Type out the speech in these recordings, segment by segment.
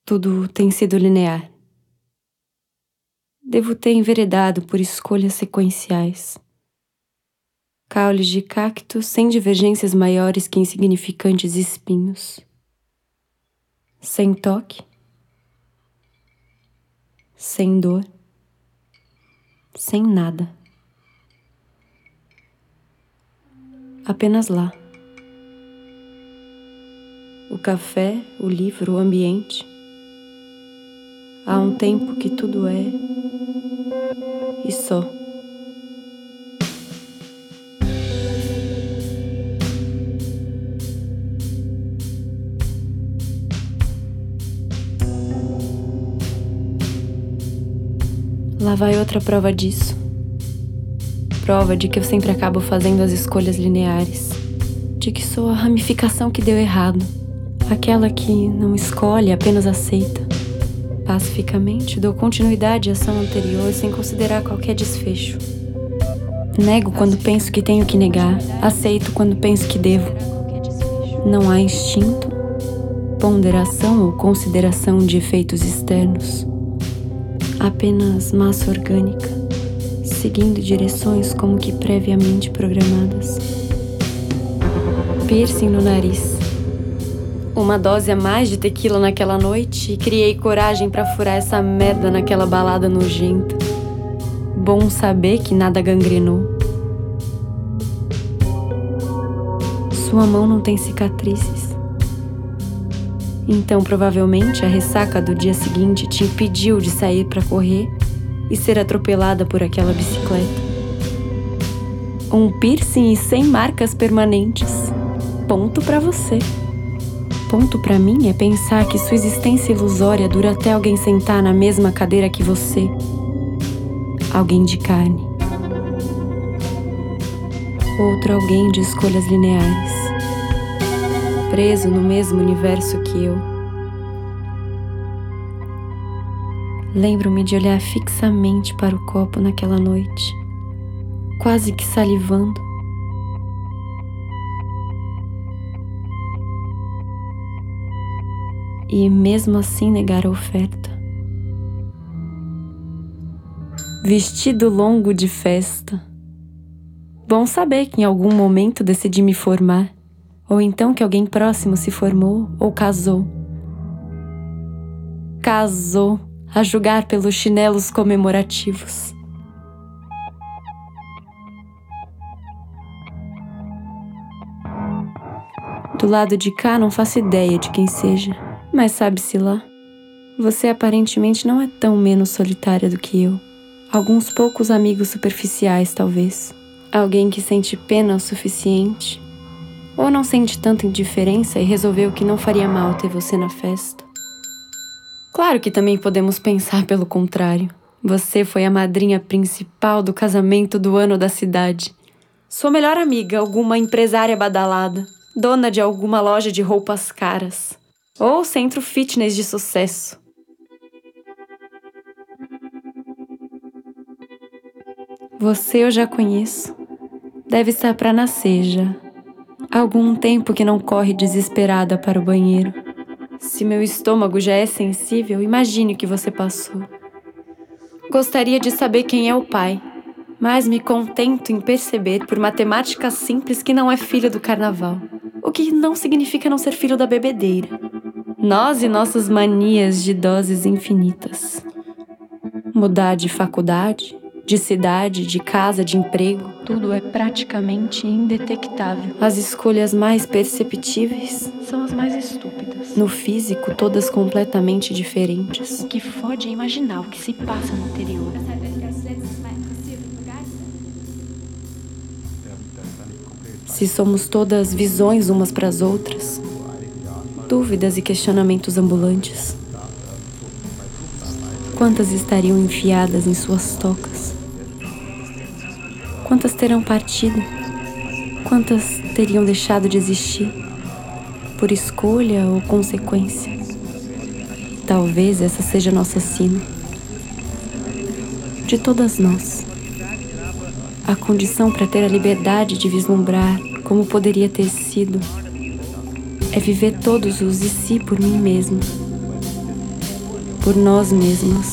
Tudo tem sido linear. Devo ter enveredado por escolhas sequenciais. Caules de cacto sem divergências maiores que insignificantes espinhos. Sem toque. Sem dor. Sem nada. Apenas lá. O café, o livro, o ambiente. Há um tempo que tudo é e só. Lá vai outra prova disso. Prova de que eu sempre acabo fazendo as escolhas lineares. De que sou a ramificação que deu errado. Aquela que não escolhe, apenas aceita. Pacificamente, dou continuidade à ação anterior sem considerar qualquer desfecho. Nego quando penso que tenho que negar. Aceito quando penso que devo. Não há instinto, ponderação ou consideração de efeitos externos. Apenas massa orgânica, seguindo direções como que previamente programadas. Piercing no nariz. Uma dose a mais de tequila naquela noite e criei coragem pra furar essa merda naquela balada nojenta. Bom saber que nada gangrenou. Sua mão não tem cicatrizes. Então, provavelmente, a ressaca do dia seguinte te impediu de sair pra correr e ser atropelada por aquela bicicleta. Um piercing e sem marcas permanentes. Ponto pra você. Ponto pra mim é pensar que sua existência ilusória dura até alguém sentar na mesma cadeira que você. Alguém de carne. Outro alguém de escolhas lineares. Preso no mesmo universo que eu. Lembro-me de olhar fixamente para o copo naquela noite, quase que salivando. E mesmo assim negar a oferta. Vestido longo de festa. Bom saber que em algum momento decidi me formar. Ou então que alguém próximo se formou ou casou. Casou, a julgar pelos chinelos comemorativos. Do lado de cá não faço ideia de quem seja, mas sabe-se lá. Você aparentemente não é tão menos solitária do que eu. Alguns poucos amigos superficiais, talvez. Alguém que sente pena o suficiente. Ou não sente tanta indiferença e resolveu que não faria mal ter você na festa. Claro que também podemos pensar pelo contrário. Você foi a madrinha principal do casamento do ano da cidade. Sua melhor amiga, alguma empresária badalada, dona de alguma loja de roupas caras. Ou centro fitness de sucesso. Você eu já conheço. Deve estar para nascer já. Há algum tempo que não corre desesperada para o banheiro. Se meu estômago já é sensível, imagine o que você passou. Gostaria de saber quem é o pai, mas me contento em perceber por matemática simples que não é filho do carnaval. O que não significa não ser filho da bebedeira. Nós e nossas manias de doses infinitas. Mudar de faculdade, de cidade, de casa, de emprego, tudo é praticamente indetectável. As escolhas mais perceptíveis são as mais estúpidas. No físico, todas completamente diferentes. O que fode é imaginar o que se passa no interior. Se somos todas visões umas para as outras, dúvidas e questionamentos ambulantes. Quantas estariam enfiadas em suas tocas? Quantas terão partido? Quantas teriam deixado de existir? Por escolha ou consequência? Talvez essa seja nossa sina. De todas nós. A condição para ter a liberdade de vislumbrar como poderia ter sido é viver todos os e si por mim mesmo. por nós mesmas.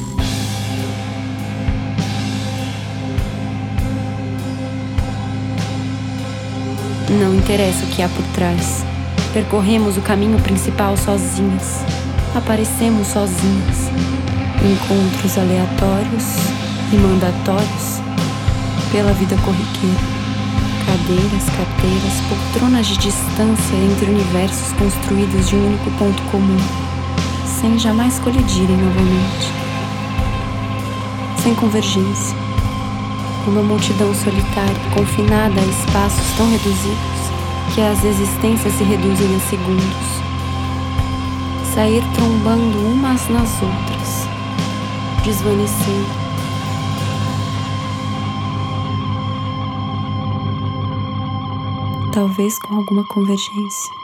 Não interessa o que há por trás. Percorremos o caminho principal sozinhas. Aparecemos sozinhas. Encontros aleatórios e mandatórios pela vida corriqueira. Cadeiras, carteiras, poltronas de distância entre universos construídos de um único ponto comum, sem jamais colidirem novamente. Sem convergência. Uma multidão solitária, confinada a espaços tão reduzidos que as existências se reduzem a segundos. Sair trombando umas nas outras, desvanecendo. Talvez com alguma convergência.